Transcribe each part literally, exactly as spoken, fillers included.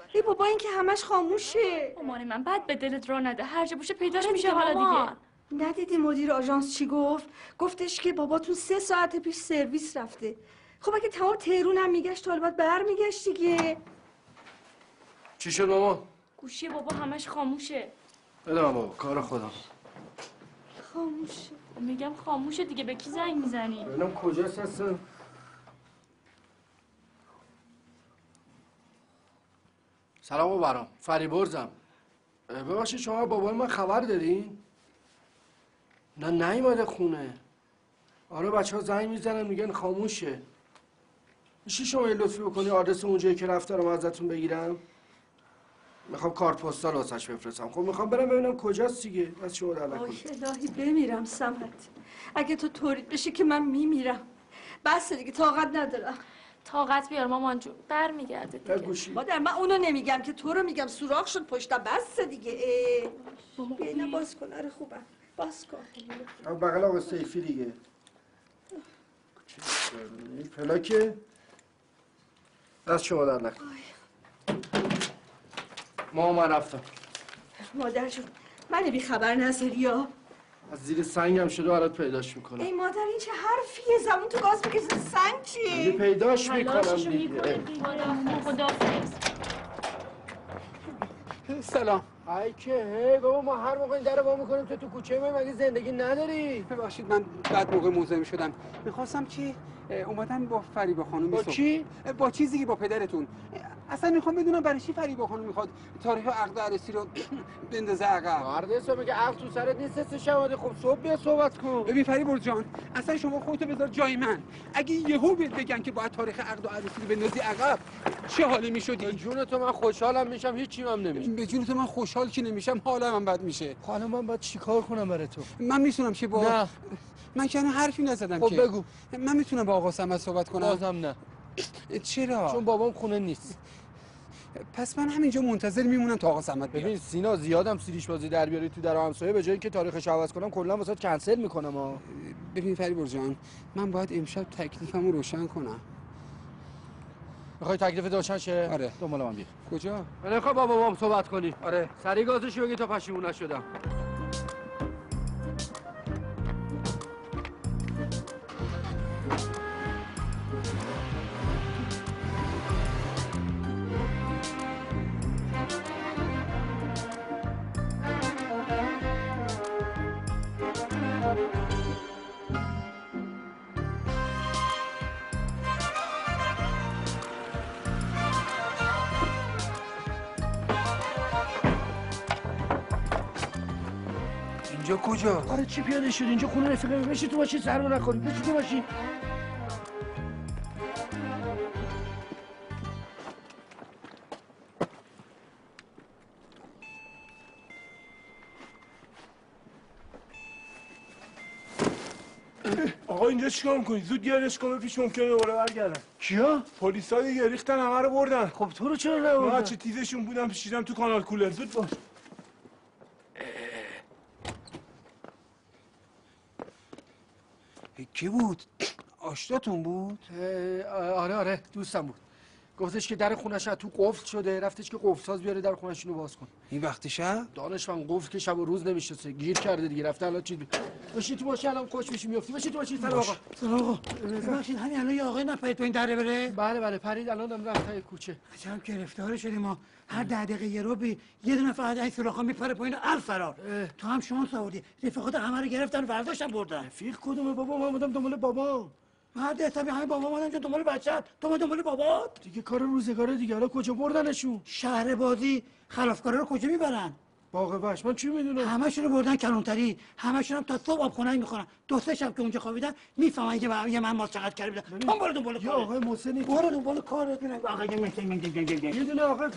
ای بابا این که همش خاموشه. مامان من بعد به دلت را نده، هر جا باشه پیداش آره میشه حالا دیگه. ندیدی مدیر آژانس چی گفت؟ گفتش که باباتون سه ساعت پیش سرویس رفته. خب اگه تمام تهرون هم میگشت تا البته برمیگشت دیگه. چی شد ماما؟ گوشی بابا همش خاموشه. بده من بابا، کار خودم. خاموشه. میگم خاموشه دیگه، به کی زنگ میزنی؟ ببینم کجاست هستن. سلام و برام، فریبرزم. ببخشید شما بابای من خبر دارین؟ نه نیومده خونه. آره بچه ها زنگ میزنن میگن خاموشه. میشه شما یه لطفی بکنی آدرس اونجایی که رفته رو ازتون بگیرم؟ میخوام کارت پستال واسش بفرستم. خب میخوام برم ببینم کجاست دیگه. از شما در نکنه. آی الهی بمیرم صمد. اگه تو طوری بشه که من میمیرم. بس دیگه طاقت ندارم. طاقت بیار مامان جون، برمیگرده دیگه. گوشی. مادر من اونو نمیگم که تو رو میگم، سوراخ شد پشتم. بس دیگه. بیا اینا باز کن. آره خوبم. باز کن. هم بغل آقا سیفی دیگه. فلاکه دست شما در نکن. ما من رفتم. مادر جون من بی خبر نذاری یا از زیر سنگم شده برات پیداش میکنم. ای مادر این چه حرفیه؟ زبون تو گاز میکشه. سنگ چی؟ پیداش میکنم تلاششو دیگه. میکنه دیگه. خداحافظ. سلام. ای که هی بابا ما هر موقع این در وا میکنیم تو تو کوچه ما مگه زندگی نداری؟ ببخشید من بعد موقع مزاحم شدم. میخواستم که اومدن با فریبا خانم. با کی؟ با چیزی که با پدرتون. اصلا میخوام بدونم برای چی فریبا خانم میخواد تاریخ عقد عروسی رو بندازه عقب. مرد صبح میگه عقد تو سرت نیست سه شواده. خب صبح بیا صحبت کن. ببین فریبا جان اصلا شما خودتو بذار جای من. اگه یهو بهت بگن که باید تاریخ عقد و عروسی رو بندازی عقب چه حالی میشدی؟ به جون تو من خوشحالم میشم، هیچی هم نمیشه. به جون تو من خوشحال که نمیشم، حالم هم بد میشه. حالا من باید چیکار کنم برای تو؟ من میتونم چه با نه. من که حرفی نزدم. خب که بگو. من میتونم با آقا صمد صحبت کنم؟ بازم نه. چرا؟ چون بابام خونه نیست. پس من همینجا منتظر میمونم تا آقا صمد بیاد. ببین سینا زیادم سیریش بازی در بیاری تو در همسایه، به جای اینکه تاریخش عوض کنم کلا واسات کنسل میکنم ها. ببین فریبرز جان من باید امشب تکلیفمو روشن کنم. میخوای تکلیف روشن شه؟ آره. دنبال من بیا. کجا؟ من نمیخوام با بابام صحبت کنی. آره. سری گازشو بگی تا پشیمون نشدم. اینجا کجا؟ آره چی پیاده شد اینجا خونه رفیقه. بشی تو ماشین سرما نخوری. بشی تو ماشین. آقا اینجا چیکار می‌کنی؟ زود گردش کن پیش ممکنه دوباره برگردن. کیا؟ پلیسا دیگه ریختن همه رو بردن. خب تو رو چرا نبردن؟ من چه تیزشون بودم پیچیدم تو کانال کولر. زود باش. کی بود؟ آشناتون بود؟ آره آره دوستم بود. گفتش که در خونش تو قفل شده، رفتش که قفل ساز بیاره در خونش اینو باز کن. این وقتی شب؟ دانشمند قفل که شب و روز نمیشناسه، گیر کرده دیگه. رفته الان چی بشی تو ماشین الان خوش میشی میافتی. بشی تو ماشین. سلام آقا. سلام آقا. ببخشید همین الان یه آقای نپرید تو این دره بره؟ بله بله پرید الان هم رفت تا کوچه. عجب گرفتار شدیم ما. هر ده دقیقه یه رو بی یه دونه فقط این سوراخا میپره پایین ال فرار. تو هم شانس آوردی. رفیقات همه رو گرفتن و برداشتن بردن. رفیق کدومه بابا؟ من اومدم دنبال بابام. مرد حسابی همه بابا اومدن که دنبال بچه‌ت. تو اومد دنبال بابات؟ دیگه کار روزگاره دیگه. حالا کجا بردنشون؟ شهر بازی خلافکارا رو کجا میبرن؟ باغ وحش. من چی میدونم؟ همه‌شون رو بردن کلانتری. همه‌شون هم تا صبح آبخونه‌ای میخورن. دو سه شب که اونجا خوابیدن میفهمن که یه من ماست چقدر کاری بدن. تو برو دنبال یا آقای محسنی برو دنبال کارت. آقا یه دونه آقا.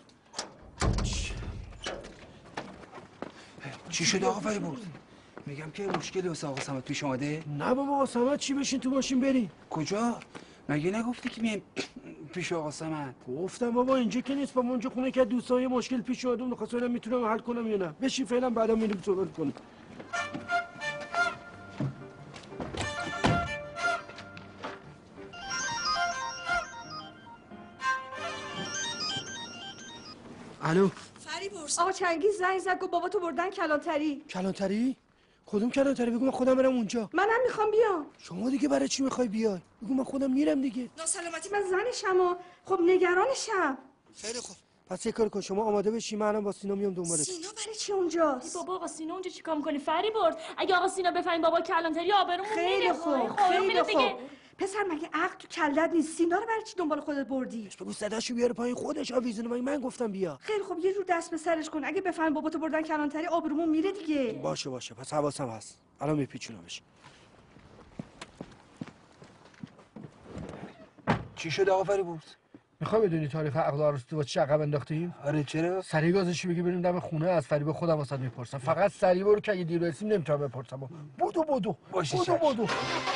چی شده آقا فریبرز؟ میگم که مشکلی واسه آقا صمد پیش اومده؟ نه بابا آقا صمد چی بشین تو ماشین بریم. کجا؟ مگه نگفتی که میایم پیش آقا صمد؟ گفتم بابا اینجا که نیست. بابا اونجا خونه که دوستای مشکل پیش اومده. اون خواستم میتونم حل کنم یا نه. بشین فعلا بعدا میریم صحبت کنیم. الو فریبرز آقا چنگیز زنگ زد گفت بابا تو بردن کلانتری. کلانتری؟ کدوم کلانتری؟ بگو من خودم برم اونجا. منم میخوام بیام. شما دیگه برای چی میخوای بیای؟ بگو من خودم میرم دیگه. ناسلامتی من زنشم و خب نگرانشم. خیلی خوب. پس یه کار کن، شما آماده بشی، منم با سینا میام دنبالت. سینا برای چی اونجاست؟ بابا آقا سینا اونجا چیکار میکنی فریبرز؟ اگه آقا سینا بفهمید بابا کلانتری آبرومون میره. خیلی خوب خیلی خوب. پسر مگه عقل تو کلت نیست؟ سینا رو برای چی دنبال خودت بردی؟ بگو صداشو بیاره پایین، خودش آویزونه، مگه من گفتم بیا. خیلی خوب یه جور دست به سرش کن. اگه بفهم بابا تو بردن کلانتری آبرومون میره دیگه. باشه باشه، پس حواسم هست. الان میپیچونمش. چی شد آقا فریبرز؟ میخوای بدونی تاریخ عقد عروسی با چه عقب انداختیم؟ آره چرا؟ سریع گازش بگی بریم دم خونه از فریب خودم واسط میپرسم. فقط سریع برو که اگه دیر برسیم نمیتونم بپرسم. بودو بودو باشه بودو بودو.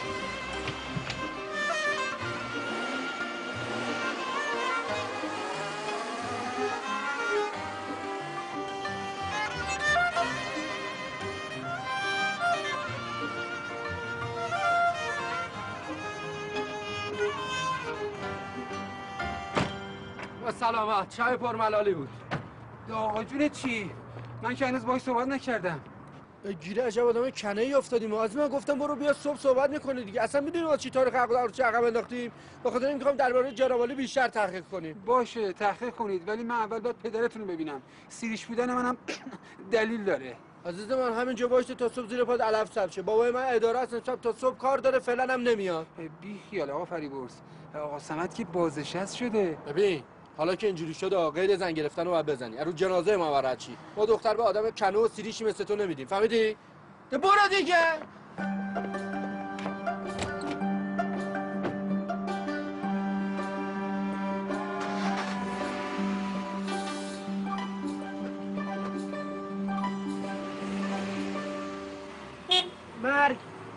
سلامت. چای پرملالی بود. آقا جون چی؟ من که هنوز باهاش صحبت نکردم. گیره عجب آدم کنه ای افتادیم. از من گفتم برو بیا صبح صحبت میکنی دیگه. اصلا میدونی ما چی تاریخ عقد عروسی عقب انداختیم؟ به خاطر این میخوام درباره جنابعالی بیشتر تحقیق کنیم. باشه تحقیق کنید، ولی من اول باید پدرتون رو ببینم. سیریش بودن منم دلیل داره. عزیز من همینجا وایسته تا صبح زیر پات علف سبز شه. بابای من اداره است امشب تا صبح کار داره، فعلا هم نمیاد. بی خیال آقا فریبرز. آقا صمد که بازنشست شده. ببین حالا که اینجوری شده قید زن گرفتن رو باید بزنی. رو جنازه ما برای چی؟ ما دختر به آدم کنه و سیریشی مثل تو نمیدیم. فهمیدی؟ برو دیگه. مرگ.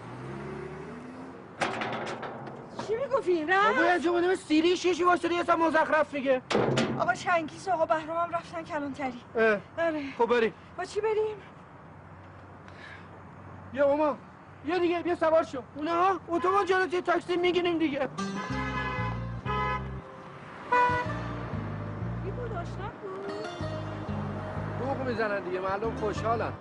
چی میگفتی؟ نه بابا اینجا بودم سیریش یه چی واسه یه سم مزخرف میگه. آقا چنگیز آقا بهرام هم رفتن کلانتری. اه آره. خب بریم. با چی بریم؟ بیا ماما. بیا دیگه بیا سوار شو. اونه ها اتوبان جلوی تاکسی میگیریم دیگه. این بود آشنا بود. بوق میزنن دیگه معلوم خوشحالن.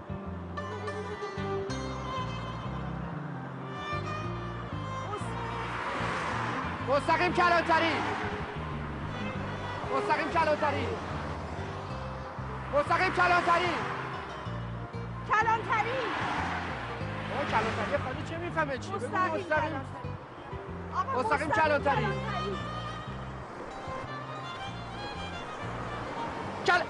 مستقیم کلانتری. مستقیم کلانتری. مستقیم کلانتری. کلانتری. آقا کلانتری خالی چه میفهمه چی؟ مستقیم کلانتری. آقا مستقیم کلانتری. کل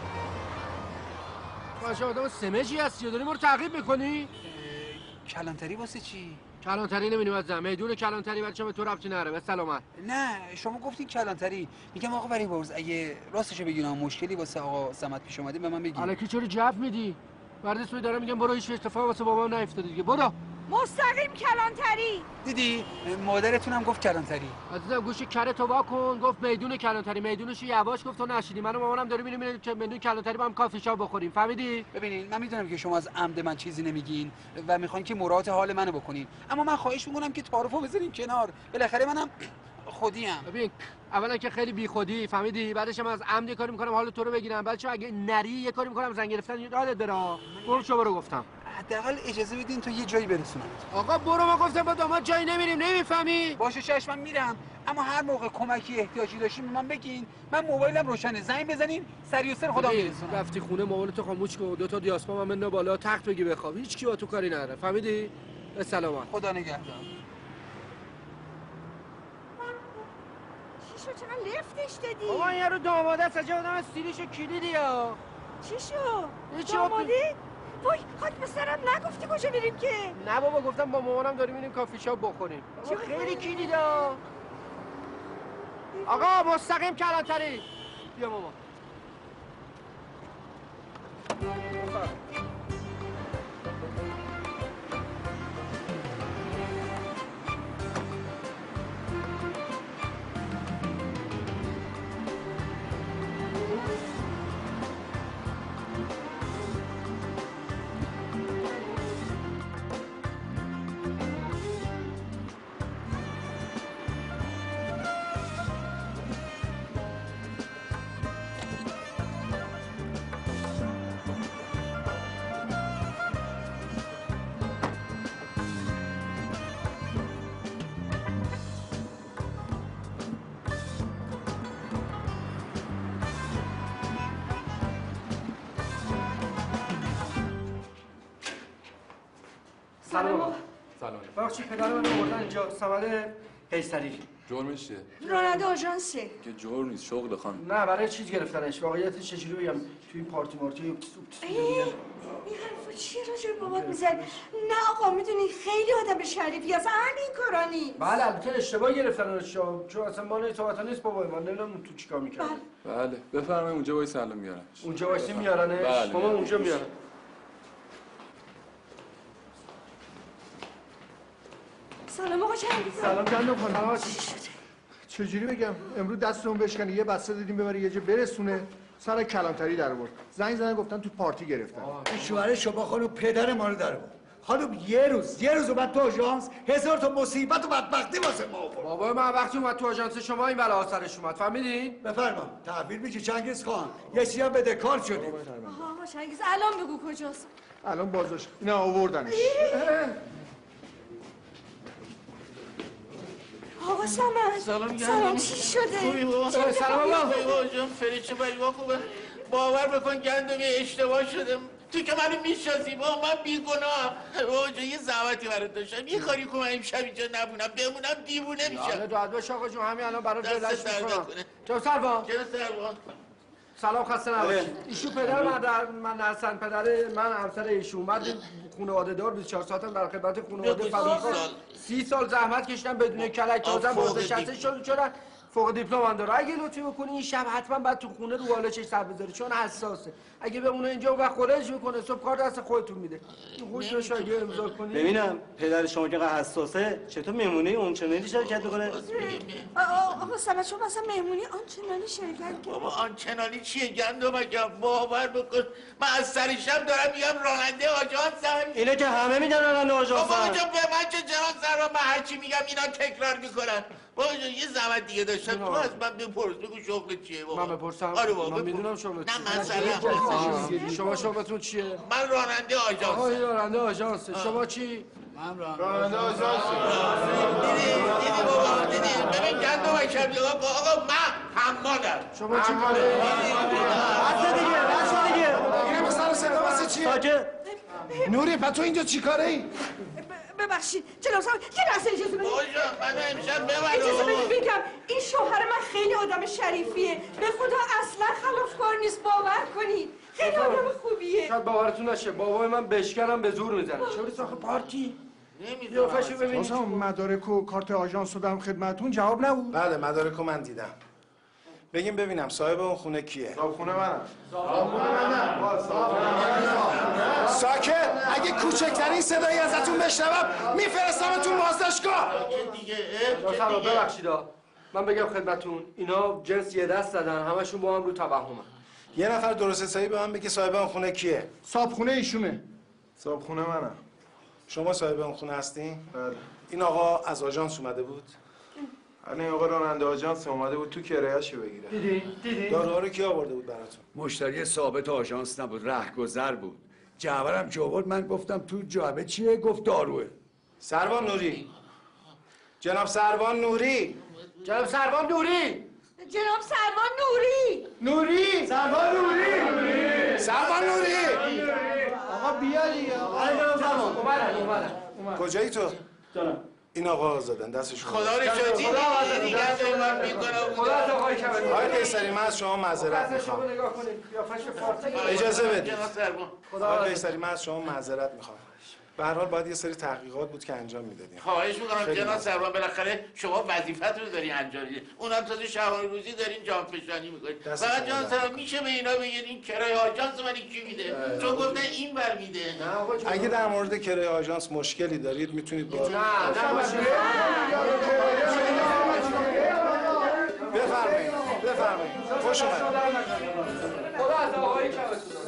باشه آدم سمجی هستی و داری ما رو تعقیب میکنی؟ کلانتری واسه چی؟ کلانتری نمیدونم از زن میدون کلانتری بچه به تو ربطی نره. به سلامت. نه شما گفتین کلانتری. میگم آقا فریبرز اگه راستشو بگیرم مشکلی واسه آقا صمد پیش اومده به من بگید. الکی چرا جو میدی؟ بردست می دارم میگم برو هیچ اتفاقی واسه بابام نیفتاده دیگه. برو. مستقیم کلانتری. دیدی مادرتون هم گفت کلانتری. عزیزم گوش کره تو وا کن. گفت میدون کلانتری. میدونش یواش گفت تو نشیدی. من و مامانم داریم میریم میریم که میدون کلانتری با هم کافی شاپ بخوریم. فهمیدی؟ ببینین من میدونم که شما از عمد من چیزی نمیگین و میخواین که مراعات حال منو بکنین، اما من خواهش میکنم که تعارفو بذارین کنار. بالاخره منم خودیم. ببین اولا که خیلی بیخودی فهمیدی، بعدش من از عمد کاری میکنم حال تو رو بگیرم، بعدش اگه نری یه کاری میکنم زنگ گرفتن یادت بره. برو شو برو گفتم. حداقل اجازه بدین تو یه جایی برسونم. آقا برو ما گفتم با داماد جایی نمیریم. نمیفهمی؟ باشه چشم من میرم، اما هر موقع کمکی احتیاجی داشتین به من بگین. من موبایلم روشنه، زنگ بزنین سریع و سر خودم میرسونم. رفتی خونه موبایلتو خاموش کن، دو تا دیاسپام هم بنداز بالا، تخت بگی بخواب. هیچ کی با تو کاری نداره. فهمیدی؟ به سلامت. خدا نگهدار. چی شو چقدر لفتش دادی؟ بابا این رو داماده است. عجب آدم سیریشو کلیدی یا چی شو؟ هیچی دامادی؟ وای خاک به سرم نگفتی کجا میریم که؟ نه بابا گفتم با مامانم داریم میریم کافی شاپ بخوریم. چی خیلی کلیده. آقا مستقیم کلانتری. بیا ماما. سلام. سلام. بخشی پدر من آوردن اینجا سمر قیصری. جرمش چیه؟ راننده آژانسه. که جرم نیست، شغل خانم. نه برای چیز گرفتنش. واقعیتش چجوری بگم توی پارتی مارتی این حرفا چیه راجع به بابات میزنی؟ نه آقا میدونی خیلی آدم شریفی هست، همین کارا نیست. بله البته اشتباه گرفتنش چون اصلا مال اطاعت نیست بابای من، نمیدونم تو چیکار می‌کنه. بله بفرمایید اونجا وایس الان میارنش. اونجا وایسی میارنش؟ بله مامان اونجا میارن. سلام آقا چنگیز. سلام گندم خانم. چی شده؟ چجوری بگم امروز دستمون بشکنه یه بسته دادیم ببره یه جا برسونه سر کلانتری در آورد. زنگ زدن گفتن تو پارتی گرفتن. شوهر شما خانم پدر ما رو در آورد. خانم یه روز یه روز اومد تو آژانس هزار تا مصیبت و بدبختی واسه ما آورد. بابای من وقتی اومد تو آژانس شما این بلا سرش اومد فهمیدین؟ بفرما تحویل میگی چنگیز خان یه چیزی هم بدهکار شدیم. آها آقا چنگیز الان بگو کجاست. الان بازداشت اینا آوردنش. آقا سمر سلام سلام چی شده؟ خوبی بابا؟ سلام بابا. خوبی بابا جان فریچه بایوا خوبه. باور بکن گندمی اشتباه شدم. تو که منو میشناسی بابا من بیگناه. بابا جان یه زحمتی برات داشتم. یه کاری کنم امشب اینجا نمونم بمونم دیوونه میشم. حالا دعوت باش آقا جون همین الان برات دست دلش درد میکنم. نکنه. چرا سربان؟ چرا سربان؟ سلام خسته نباشید. ایشون پدر من در من حسن پدر من همسر ایشون اومد خانواده دار بیست و چهار ساعتم در خدمت خانواده بگو، فداکار. سی سال. سی سال زحمت کشیدم بدون کلک تازه فوق بازنشسته دیپلم. شد چرا فوق دیپلم هم داره. اگه لطفی بکنی این شب حتما بعد تو خونه رو بالشش سر بذاری چون حساسه. اگه بمونه اینجا وقت خودش میکنه صبح کار دست خودتون میده. خوش بشه اگه امضا کنی. ببینم پدر شما که قدر حساسه چطور مهمونی اون چنانی شرکت میکنه؟ آقا سمر شما مثلا مهمونی آنچنانی شرکت کرد. بابا آنچنانی چیه گندم اگه باور بکن من از سر شب دارم میگم راننده آژانسم. اینو که همه میدن راننده آژانس. بابا جان به من چه جناب سرما من هرچی میگم اینا تکرار میکنن. بابا جان یه زحمت دیگه داشتم تو از من بپرس بگو شغل چیه بابا. من بپرسم. آره بابا من بپرس. میدونم شغلت نه چیه. مثلا شما شغلتون چیه؟ من راننده آژانس. آقای راننده آژانس. شما چی؟ من راننده آژانس. دیدی دیدی بابا دیدی ببین گندم اکم نگاه کن آقا من حمادم. شما چی کاره؟ بسه دیگه بسه دیگه. اینم سر صدا واسه چیه؟ ساکت. نوری پس تو اینجا چیکاره ای؟ ببخشید جناب سمر یه لحظه اجازه بدید. بابا جان منو امشب اجازه ببر بدید بگم این شوهر من خیلی آدم شریفیه به خدا اصلا خلافکار نیست باور کنید خیلی آدم خوبیه. شاید باورتون نشه بابای من بشکنم به زور میزنه. چوری ساخت پارتی. قیافشو ببینید. واسه مدارک و کارت آژانس دادم خدمتتون جواب نبود. بله مدارکو من دیدم. بگیم ببینم صاحب اون خونه کیه؟ صاحب خونه منم. ساکت! اگه کوچکترین صدایی ازتون بشنوم میفرستمتون بازداشتگاه. دیگه سلام ببخشید من بگم خدمتتون اینا جنس یه دست زدن همشون با هم رو توهمن. یه نفر درست حسابی به من بگه صاحب اون خونه کیه؟ صاحب خونه ایشونه. صاحب خونه منم. شما صاحب اون خونه هستین؟ بله. این آقا از آژانس اومده بود؟ الان آقا راننده آژانس اومده بود تو کرایه‌شو بگیره. دیدی؟ دیدی؟ داروها رو کی آورده بود براتون؟ مشتری ثابت آژانس نبود رهگذر بود. جعبرم که آورد من گفتم تو جعبه چیه گفت داروه. سروان نوری. جناب سروان نوری. جناب سروان نوری. جناب سروان نوری. نوری. سروان نوری. سروان نوری. آقا بیا دیگه. اومدن اومدن. کجایی تو؟ این آقا آزادن دستشون. خدا رو شکر دیدی دیگه تو من میکنم. خدا از آقای کبیر. آقای قیصری من از شما معذرت شما میخوام. نگاه کنید قیافش فارسی. اجازه بدید. جناب سربان آقای قیصری من از شما معذرت میخوام. به هر حال باید یه سری تحقیقات بود که انجام میدادیم. خواهش میکنم خیلی جناب ممنون. سربان بالاخره شما وظیفتون رو داری انجام میدید. اونم تازه شبانه روزی دارین جانفشانی میکنید. دست فقط شما جناب درد سربان میشه به اینا بگید این کرایه آژانس من کی میده؟ چون گفتن این بر میده. نه آقا جون. اگه در مورد کرایه آژانس مشکلی دارید میتونید با نه نه باشه. بفرمایید بفرمایید خوش اومدید. خدا از آقای کبیر.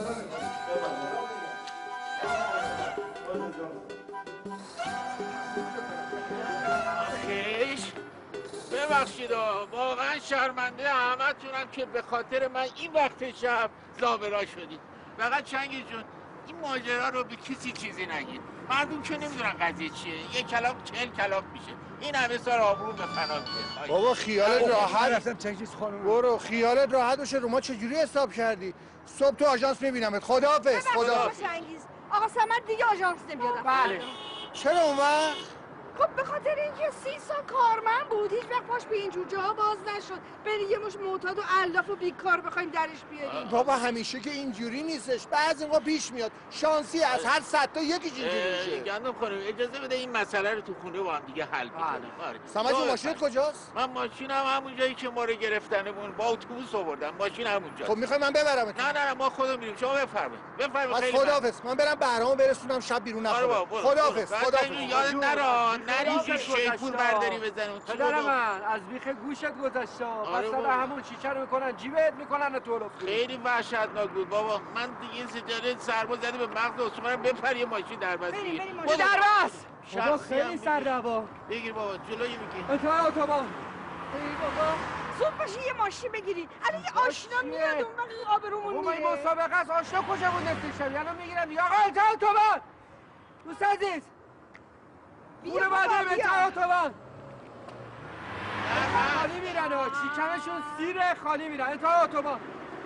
خیش ببخشید آقا. واقعا شرمنده همتونم که به خاطر من این وقت شب زابرا شدید. فقط چنگی جون این ماجرا رو به کسی چیزی نگید. مردم که نمیدونن قضیه چیه. یک کلاق چهل کلاق میشه. این همه سال آبرو به فنا میره. بابا خیالت راحت. رفتم چنگیز خانم. برو خیالت راحت باشه رو ما چجوری حساب کردی؟ صبح تو آژانس میبینمت. خداحافظ. خدا خداحافظ. چنگیز آقا سمر دیگه آژانس نمیاد. بله چرا اون وقت؟ خب به خاطر اینکه سی سال کارمند بود هیچ وقت پاش به اینجور جاها باز نشد. بریم یه مش معتاد و علاف و بیکار بخوایم درش بیاریم. بابا همیشه که اینجوری نیستش، بعضی موقع پیش میاد شانسی از هر صد تا یکی اینجوری میشه. گندم خانم اجازه بده این مسئله رو تو خونه با هم دیگه حل می‌کنیم. سمج ماشینت کجاست؟ من ماشینم همون جایی که ما رو گرفتنمون با اتوبوس آوردم. ماشین همونجا. خب میخوای من ببرمت؟ نه نه ما خودمون میریم. شما بفرمایید. بفرمایید. از خداحافظ. من برم بهرامو برسونم شب بیرون نخوره. خداحافظ. خداحافظ. یادت نره نری شیپور برداری بزنیم. پدر من از بیخ گوشت گذشته. مثلا همون چیچه رو میکنن جیبت میکنن تو رو. خیلی وحشتناک بود بابا. من دیگه سجاده سرما زده به مغز استخوانم بپر یه ماشین در بس. بریم بریم ماشین در بس. بابا خیلی سرروا. بگیر بابا جلوی میگی. انتهای اتوبان. ای بابا زود باشی یه ماشین بگیرید. الان یه آشنا میاد اون وقت آبرومون میره. بابا این مسابقه است آشنا کجا بود نفتشم الان میگیرم دیگه. آقا انتهای اتوبان. دوست عزیز. بورو بعده به انتهای اتوبان. خالی میرن ها چیکنشون سیره خالی میرن انتهای اتوبان.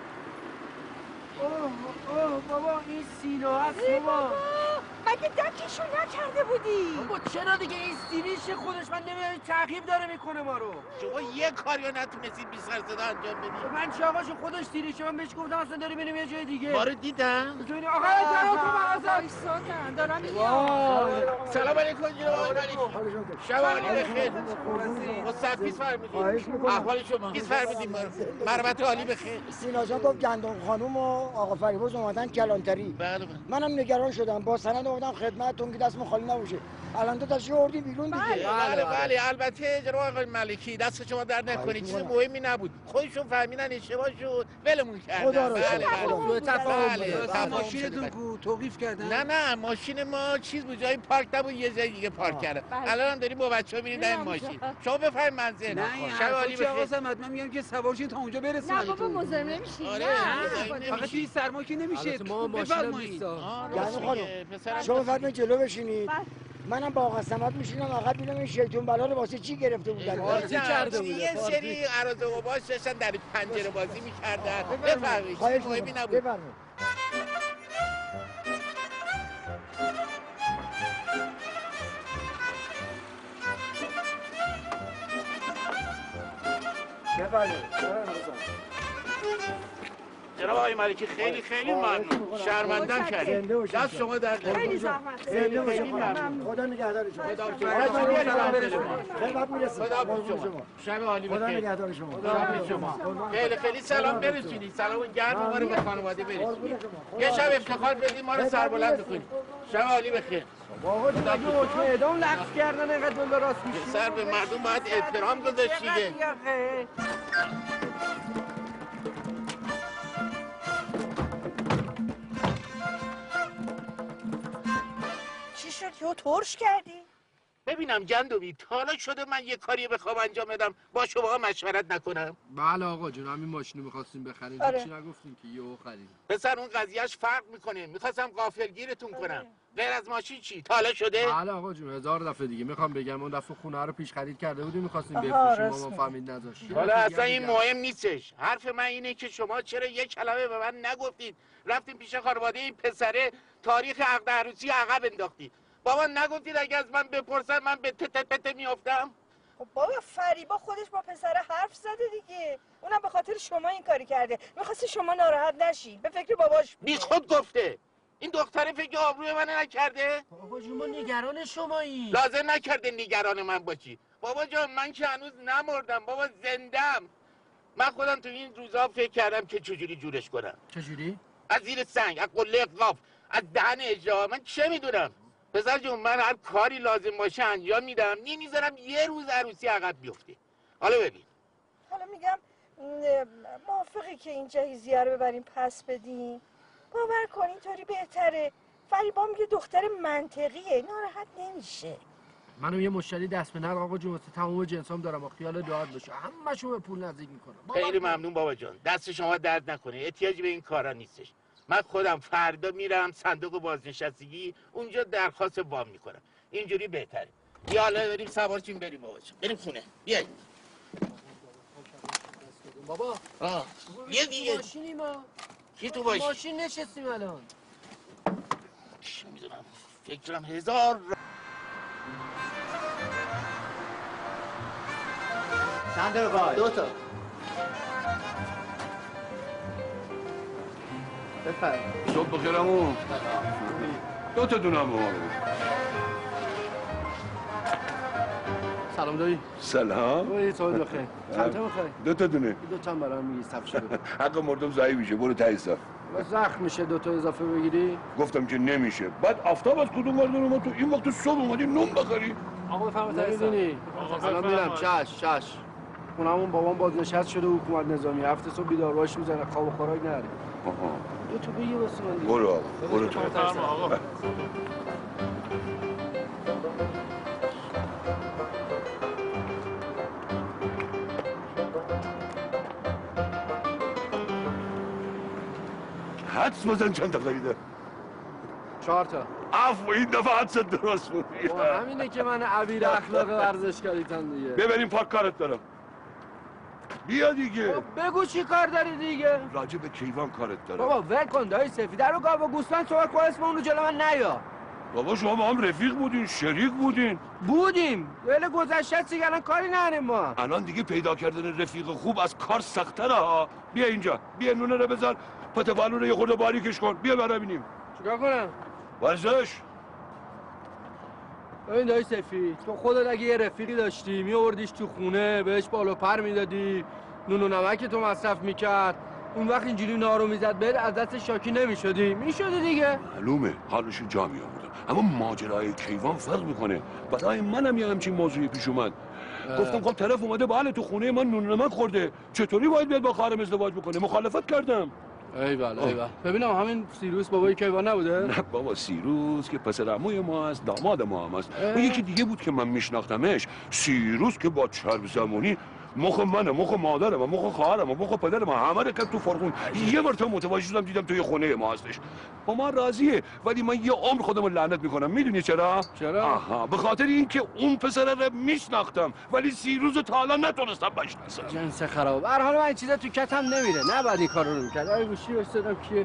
اوه اوه بابا این سینا هست بابا. مگه دکشو نکرده بودی؟ بابا چرا دیگه این سیریش خودش من نمیدونم تعقیب داره میکنه ما رو. شما یه کاری رو نتونستید بی سر صدا انجام بدید. من چه آقاشو خودش سیریشه من بهش گفتم اصلا داری بریم یه جای دیگه. ما رو دیدم. آقا انتهای اتوبان وایسادن دارم میام. سلام علیکم جناب شب عالی بخیر. مصطفی فرمودید. احوال شما کیس فرمودید مربت عالی بخیر. سینا جان گفت گندم خانم و آقا فریبرز اومدن کلانتری. بله بله. منم نگران شدم با سند اومدم خدمتتون که دستم خالی نباشه. الان تو تشریف آوردین بیرون دیگه. بله بله البته جناب آقای ملکی دست شما در نکنید چیز مهمی نبود. خودشون فهمیدن اشتباه شد ولمون کردن. خدا رو بله بله. بله. ماشینتون کو توقیف کردن؟ نه نه ماشین ما چیز بود جای پارک نبود یه جای دیگه پارک کردن. الان هم داریم با بچه‌ها میریم در ماشین. شما بفرمایید منزل. نه شب عالی بخیر. بخیر. آقا من میگم که سوارشین تا اونجا برسیم. نه بابا مزاحم نمیشی. آره فقط این سرما که نمیشه. بفرمایید. گندم خانم شما بفرمایید جلو بشینید. منم با آقا صمد میشینم عقب میرم این شیطون بلا رو واسه چی گرفته بودن؟ بازی کرده بود. یه سری عراض و باش داشتن در پنجره بازی می‌کردن. بفرمایید. خواهش مهمی می‌کنم نبود. بفرمایید. جناب آقای ملکی خیلی خیلی ممنون. شرمندم کردید. دست شما در خیلی زحمت. خیلی ممنون. خدا نگهدار شما. خدا خدمت میرسید. شما. شب عالی خدا بخیر. نگهدار شما. خدا شما. خیلی خیلی سلام برسونید. سلام گرم ما رو به خانواده برسونید. یه شب افتخار بدید ما رو سربلند کنید. شب عالی بخیر. آقا تو اگه حکم اعدام لغو کردن اینقدر دل راست میشی. سر به مردم باید احترام گذاشت دیگه. چی شد یهو ترش کردی؟ ببینم جندوی تا حالا شده من یه کاری بخوام انجام بدم با شما مشورت نکنم. بله آقا جون همین ماشینو می‌خواستیم بخریم. آره. چی نگفتیم که یهو خرید. پسر اون قضیهش فرق میکنه. میخواستم غافلگیرتون کنم. غیر از ماشین چی؟ تا حالا شده؟ بله آقا جون هزار دفعه دیگه میخوام بگم اون دفعه خونه رو پیش خرید کرده بودیم می‌خواستیم آها، بفروشیم راست ما فهمید نذاشت. حالا اصلا این مهم نیستش. حرف من اینه که شما چرا یک کلمه به من نگفتید؟ رفتیم پیش خانواده این پسره تاریخ عقد عروسی عقب انداختید. بابا نگفتید اگه از من بپرسن من به تته پته میافتم؟ خب بابا فریبا خودش با پسر حرف زده دیگه. اونم به خاطر شما این کاری کرده. می‌خواستی شما ناراحت نشی. به فکر باباش بی خود گفته. این دختره فکر آبروی من نکرده؟ بابا جون ما نگران شمایی. لازم نکرده نگران من باشی. بابا جان من که هنوز نمردم. بابا زندم. من خودم تو این روزا فکر کردم که چجوری جورش کنم. چجوری؟ از زیر سنگ، از قله قاف، از دهن اجرا. من چه میدونم؟ پسر جون من هر کاری لازم باشه انجام میدم. نمیذارم یه روز عروسی عقب بیفته. حالا ببین. حالا میگم موافقی که این جهیزیه رو ببریم پس بدیم؟ باور کن اینطوری بهتره. فریبا میگه دختر منطقیه ناراحت نمیشه. منو یه مشتری دست به نقد آقا جون واسه تمام جنسام دارم و خیال داد بشه همه‌شو به پول نزدیک میکنم. خیلی ممنون بابا جان. دست شما درد نکنه. احتیاجی به این کارا نیستش. من خودم فردا میرم صندوق بازنشستگی اونجا درخواست وام میکنم. اینجوری بهتره. یا حالا بریم سوار شیم بریم بابا جان. بریم خونه. بیاید. بابا آه. یه دیگه ماشینی ما. کی تو باشی؟ ماشین نشستیم الان. چی میدونم. فکرم هزار چند تا بخوای؟ دو تا. بفرم. صبح بخیر عمو. دو تا دونه عمو. سلام دایی. سلام. اوه صبح بخیر. چند تا میخوای؟ دو تا دونه. دو تا هم برام میگی صف شده. حق مردم ضعیف میشه. برو ته صف. زخم میشه دو تا اضافه بگیری؟ گفتم که نمیشه. بعد آفتاب از کدوم ور داره ما تو این وقت صبح اومدی نون بخری؟ آقا بفرمایید نمیدونی. الان میرم چش چش. خونمون بابام بازنشست شده حکومت نظامی هفته صبح بیدار باش میزنه خواب و خوراک نداره. دو تا بگی واسه من دیگه. برو آقا برو تو. حدس بزن چند تا خریده؟ چهار تا. عفو این دفعه حدست درست بود. همینه که من عبیر اخلاق ورزشکاریتم دیگه. ببریم پاک کارت دارم. بیا دیگه. بگو چی کار داری دیگه؟ راجع به کیوان کارت دارم. بابا ول کن دایی سفید رو گاو و گوسفند صحبت کن اسم اونو جلو من نیا. بابا شما با هم رفیق بودین، شریک بودین. بودیم. ولی گذشته دیگه الان کاری نداریم ما. الان دیگه پیدا کردن رفیق خوب از کار سخت‌تره ها. بیا اینجا. بیا نونه رو بذار. پتوالو رو یه خورده باریکش کن. بیا برا ببینیم. چیکار کنم؟ ورزش. ببین دایی سفید تو خودت اگه یه رفیقی داشتی میآوردیش تو خونه بهش بالو پر میدادی نون و نمک تو مصرف میکرد اون وقت اینجوری نارو میزد بهت از دست شاکی نمیشدی میشدی دیگه معلومه حالش جا می آوردم اما ماجرای کیوان فرق میکنه برای منم یه همچین موضوعی پیش اومد گفتم خب طرف اومده بله تو خونه من نون و نمک خورده چطوری باید بیاد با خواهرم ازدواج بکنه مخالفت کردم ایول ایول ببینم همین سیروس بابای کیوان نبوده نه بابا سیروس که پسر عموی ما است داماد ما هم است اون یکی دیگه بود که من میشناختمش سیروس که با چرب زمانی مخ منه مخ مادرم مخ خواهرم مخ پدرم همه رو کرد تو فرغون یه مرتبه متوجه شدم دیدم توی خونه ما هستش با من راضیه ولی من یه عمر خودم رو لعنت میکنم میدونی چرا چرا آها به خاطر اینکه اون پسر رو میشناختم ولی سیروس رو تا حالا نتونستم بشناسم جنس خراب به هر حال من این چیزا تو کتم نمیره نه بعد این کارو رو میکرد آی گوشی واسه کیه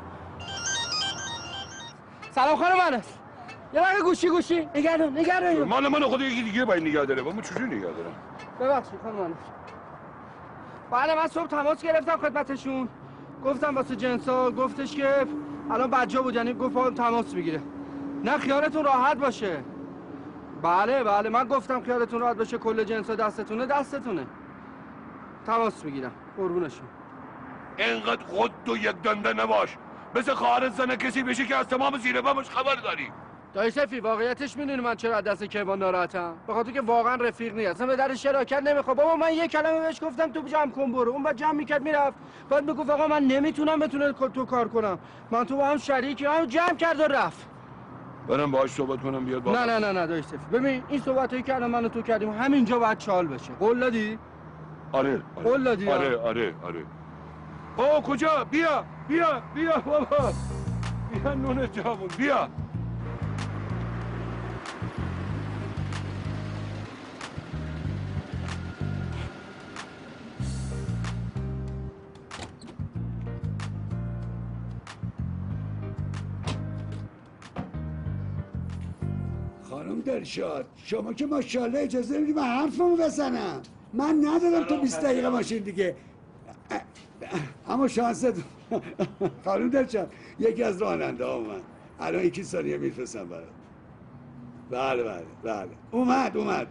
سلام خانم من یه وقت گوشی گوشی نگردون نگردون مال من خود یکی دیگه باید نگه داره من چجوری نگه دارم ببخشید خانم من بله من صبح تماس گرفتم خدمتشون گفتم واسه جنسا گفتش که الان بجا بود یعنی گفت باید تماس میگیره نه خیالتون راحت باشه بله بله من گفتم خیالتون راحت باشه کل جنسا دستتونه دستتونه تماس میگیرم قربونشون اینقدر خود تو یک دنده نباش مثل خواهر زن کسی بشی که از تمام زیر بمش خبر داری دایی سفی واقعیتش میدونی من چرا از دست کیوان ناراحتم به خاطر که واقعا رفیق نیست اصلا به در شراکت نمیخواد بابا من یه کلمه بهش گفتم تو جمع کن برو اون بعد جمع میکرد میرفت بعد میگفت آقا من نمیتونم بتونه تو کار کنم من تو با هم شریکی هم جمع کرد و رفت برم باهاش صحبت کنم بیاد با نه نه نه نه دایی سفی ببین این صحبتایی که الان من و تو کردیم همینجا باید چال بشه قول دادی آره قول دادی آره آره آره او کجا بیا بیا بیا بابا بیا نون جامون بیا خانم دلشاد شما که ماشاءالله اجازه بدید من حرفمو بزنم من ندارم تو بیست دقیقه ماشین دیگه اما شانستون خانم دلشاد یکی از راننده ها اومد الان یکی ثانیه میفرستم برات بله بله بله اومد اومد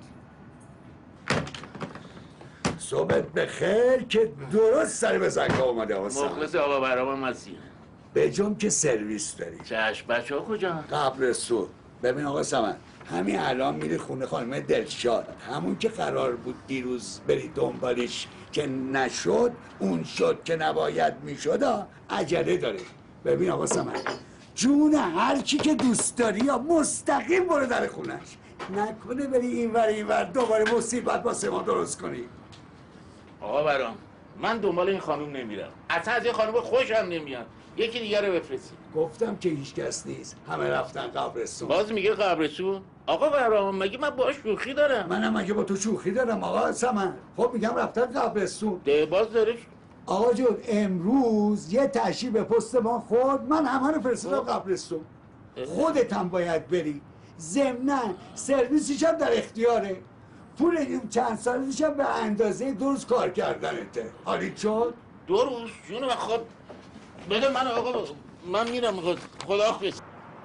صبحت بخیر که درست سر به زنگاه اومده آقا مخلص آقا برام مسیح به جام که سرویس داری چشم بچه ها کجا؟ قبل سو ببین آقا سمن همین الان میری خونه خانم دلشاد همون که قرار بود دیروز بری دنبالش که نشد اون شد که نباید میشد عجله داره ببین آقا سمن جون هر کی که دوست داری یا مستقیم برو در خونش نکنه بری اینور اینور دوباره مصیبت با ما درست کنی آقا برام من دنبال این خانوم نمیرم اصلا از این خانوم خوشم نمیاد یکی دیگه رو بفرستی گفتم که هیچ کس نیست همه رفتن قبرستون باز میگه قبرستون آقا برام مگه من باهاش شوخی دارم منم مگه با تو شوخی دارم آقا سمن خب میگم رفتن قبرستون ده باز داره آقا جون امروز یه تشریف به پست ما خورد من همه رو فرستادم قبرستون خودت هم باید بری ضمناً سرویسش هم در اختیاره پول این چند سالش هم به اندازه دو روز کار کردنته. حالی شد؟ دو روز؟ جون من خود بده من آقا من میرم خداحافظ.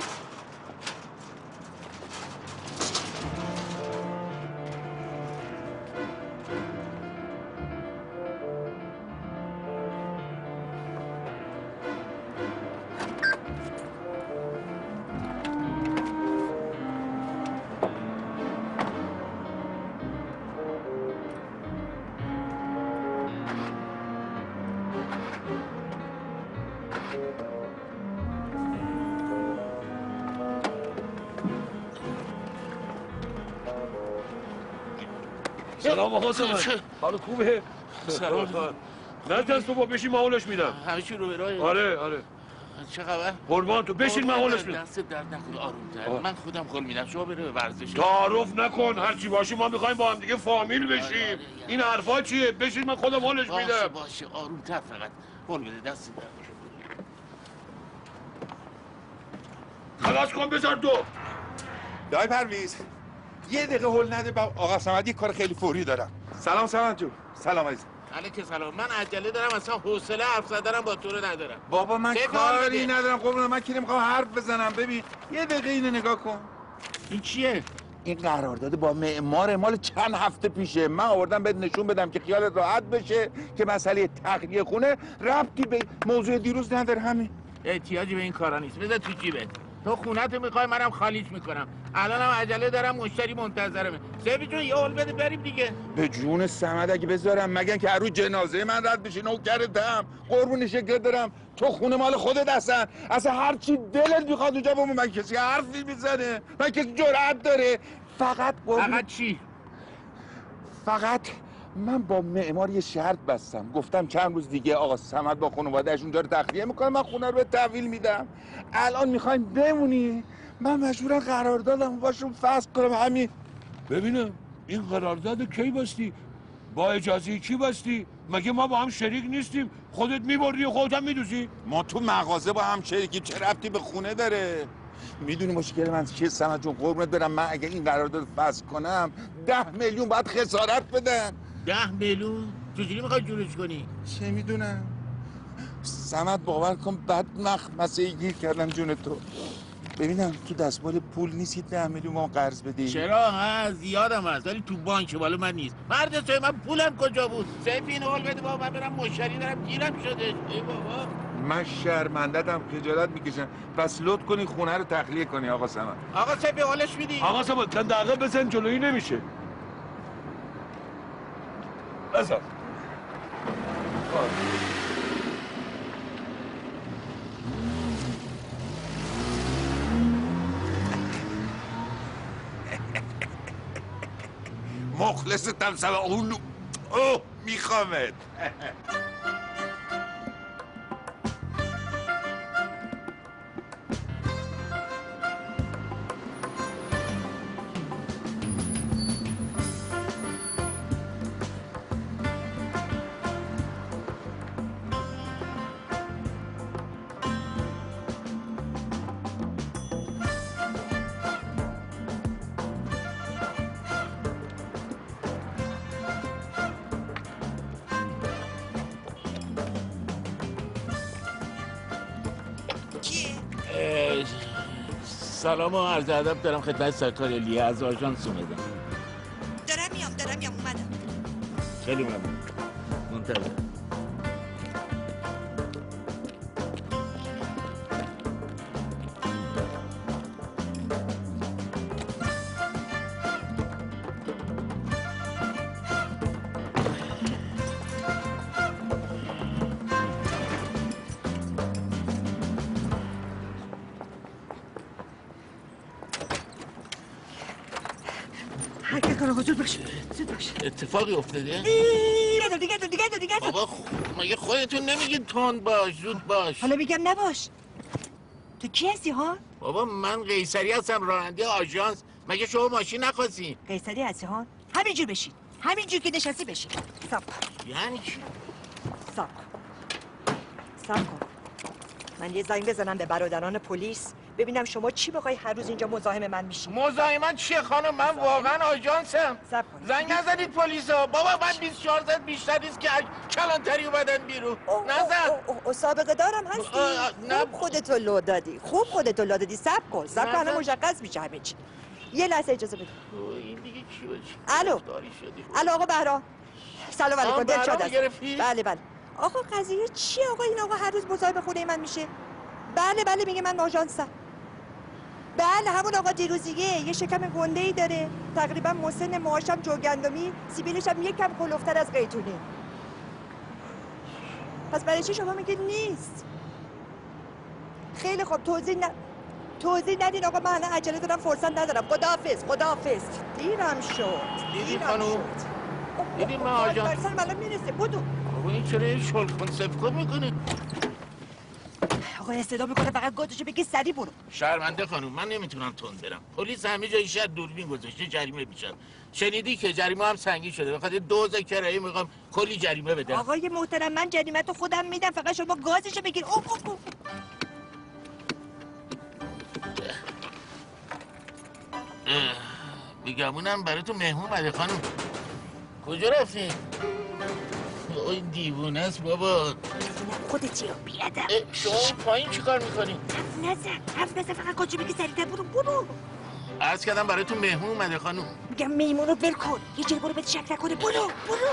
سلام آقا سمن. حالا خوبه؟ سلام خواهر. نه دست بابا بشین من حالش میدم. همه چی رو برای؟ آره آره. چه خبر؟ قربان تو بشین من حالش میدم. دست درد نکنه آروم‌تر. من خودم خول میدم شما بره به ورزش. تعارف نکن هرچی باشی ما میخوایم با هم دیگه فامیل بشیم. این حرفا چیه؟ بشین من خودم حالش میدم. باشه باشه آروم‌تر فقط. قول بده دست درد خلاص کن بذار دو. دای پرویز یه دقیقه هول نده با آقا صمد یه کار خیلی فوری دارم. سلام صمد جون. سلام عزیز. علیک سلام. من عجله دارم اصلا حوصله حرف زدنم با تو رو ندارم. بابا من کاری ندارم قربون من که نمیخوام حرف بزنم. ببین یه دقیقه اینو نگاه کن. این چیه؟ این قرارداد با معمار مال چند هفته پیشه. من آوردم بهت نشون بدم که خیالت راحت بشه که مسئله تخلیه خونه ربطی به موضوع دیروز نداره. همین. احتیاجی به این کارا نیست. بذار تو جیبت. تو خونه‌تو میخوای منم خالیش میکنم. الانم عجله دارم مشتری منتظرمه. سیفی جون یه هول بده بریم دیگه. به جون صمد اگه بذارم مگن که رو جنازه من رد بشی نوکرتم. قربون شکلت دارم. تو خونه مال خودت هستن. اصلا هر چی دلت میخواد اونجا بمون. من کسی حرفی میزنه. من کسی جرأت داره. فقط قربون فقط چی؟ فقط من با معمار یه شرط بستم. گفتم چند روز دیگه آقا صمد با خانواده‌اش اونجا رو تخلیه میکنه. من خونه رو به تحویل میدم. الان میخوایم بمونی. من مجبورم قراردادم باشون فسخ کنم. همین. ببینم این قرارداد کی بستی؟ با اجازه کی بستی؟ مگه ما با هم شریک نیستیم؟ خودت میبردی و خودت هم میدوزی؟ ما تو مغازه با هم شریکیم. چه ربطی به خونه داره؟ میدونی مشکل من چیه صمد جون؟ قربونت برم من اگه این قرارداد فسخ کنم ده میلیون باید خسارت بدن. ده میلیون؟ چجوری میخوای جورش کنی؟ چه میدونم. صمد باور کن بد مخمسه گیر کردم جون تو. ببینم تو دستمال پول نیست ده میلیون ما قرض بدی. چرا ها زیادم هست ولی تو بانک بالا من نیست. مرد سوی من پولم کجا بود؟ سیف این حال بده بابا من برم مشتری دارم گیرم شده. ای بابا من شرمندتم خجالت میکشم. پس لطف کنی خونه رو تخلیه کنی آقا صمد. آقا سیف حالش میدی؟ آقا صمد کن دقیقه بزن جلویی نمیشه. بزن. مخلصتم سبا اولو اوه میخوامت. سلام و عرض ادب دارم خدمت سرکار لیه از آژانس اومدم. دارم میام دارم میام اومدم. خیلی ممنون. منتظر. زود باش زود باش. اتفاقی افتاده؟ دیگه دو دیگه دو دیگه دو دیگه دو. بابا مگه خودتون نمیگین تند باش زود باش؟ حالا میگم نباش. تو کی هستی ها؟ بابا من قیصری هستم راننده آژانس. مگه شما ماشین نخواستین؟ قیصری هستی ها؟ همینجور بشین. همینجور که نشستی بشین. ساب کن. یعنی چی؟ ساب کن. ساب کن. من یه زنگ بزنم به برادران پلیس ببینم شما چی بخوای هر روز اینجا مزاحم من میشی. مزاحمت چیه خانم؟ من واقعا آژانسم. زنگ نزدید پلیسا؟ بابا من بیست و چهار ساعت بیشتر نیست که کلانتری اومدن بیرون. نزد. سابقه دارم هستی؟ خوب خودتو لو دادی. خوب خودتو لو دادی. صبر کن. صبر کن مشخص میشه همه چی. یه لحظه اجازه بده. این دیگه چی باشه؟ الو. الو آقا بهرام. سلام علیکم. دلشاد هستم. بله بله. آقا قضیه چیه آقا؟ این آقا هر روز مزاحم خونه من میشه. بله بله میگه من آژانسم. بله همون آقا دیروزیه. یه شکم گنده ای داره. تقریبا مسن موهاشم جوگندمی، سیبیلش هم یک کم کلوفتر از قیتونی. پس برای چی شما میگید نیست؟ خیلی خوب توضیح ن... توضیح ندین آقا، من الان عجله دارم فرصت ندارم. خداحافظ خداحافظ. دیرم شد. دیدی خانم؟ دیدی من آژانس برسن الان میرسه. بدو. آقا این چرا یه شلکن سفکن میکنه؟ آقا استدا میکنه فقط گازشو بگی سری برو. شرمنده خانم من نمیتونم تند برم. پلیس همه جای شهر دوربین گذاشته جریمه میشن. شنیدی که جریمه هم سنگین شده. بخاطر دوز کرایه میخوام کلی جریمه بدم. آقای محترم من جریمه تو خودم میدم، فقط شما گازشو بگیر. اوه اوه اوه. بیگمونم برای تو مهمون اومده خانم. کجا رفتی؟ این دیوونه است بابا. خودت چیا بیادم؟ شما پایین چی کار میکنی؟ نزن حرف نزن، فقط گازشو بگی سریعتر برو برو. عرض کردم برای تو مهمون اومده خانم. میگم میمونو ول کن، یه جایی برو بهت شک نکنه. برو برو.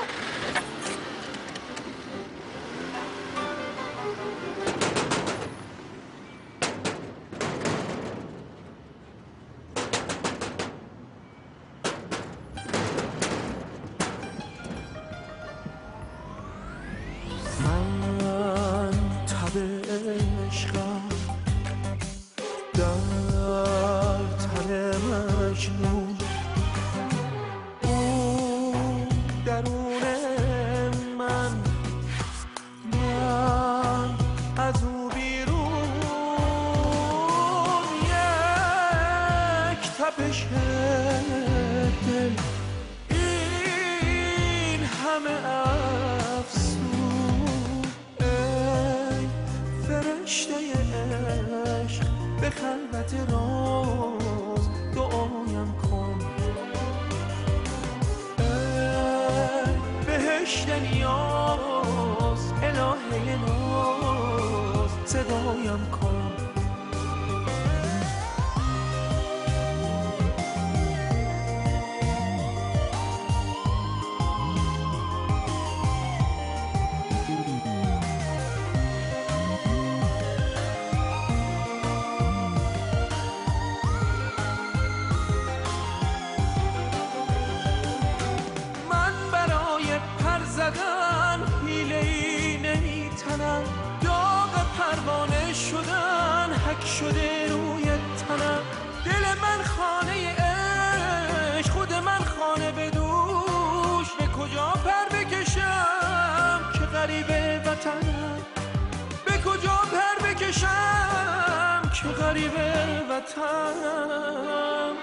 شده روی تنم. دل من خانه عشق، خود من خانه به دوش. به کجا پر بکشم که غریبه وطنم؟ به کجا پر بکشم که غریبه وطنم؟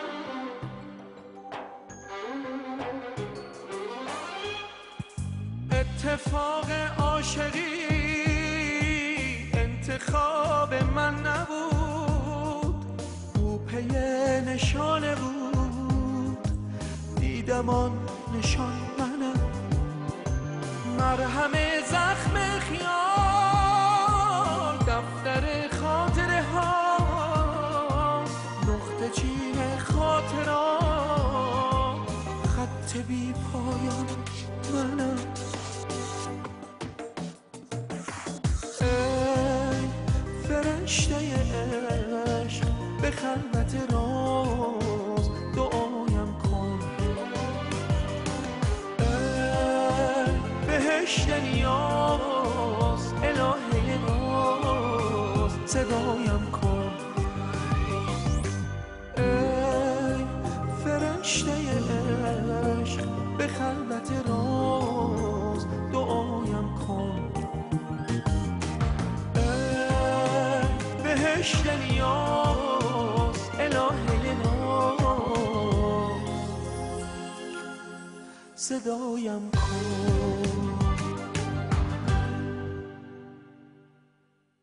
اتفاق عاشقی انتخاب من نبود، او پی نشانه بود، دیدم آن نشان منم. مرهم زخم خیال دفتر خاطره ها، نقطه چین خاطرات، خط بی پایان منم. فرشته عشق به خلوت راز دعایم کن. ای بهشت نیاز، الهه ناز صدایم کن. ای فرشته عشق به خلوت راز دعایم کن. بهشت نیاز، الهه ناز صدایم کن.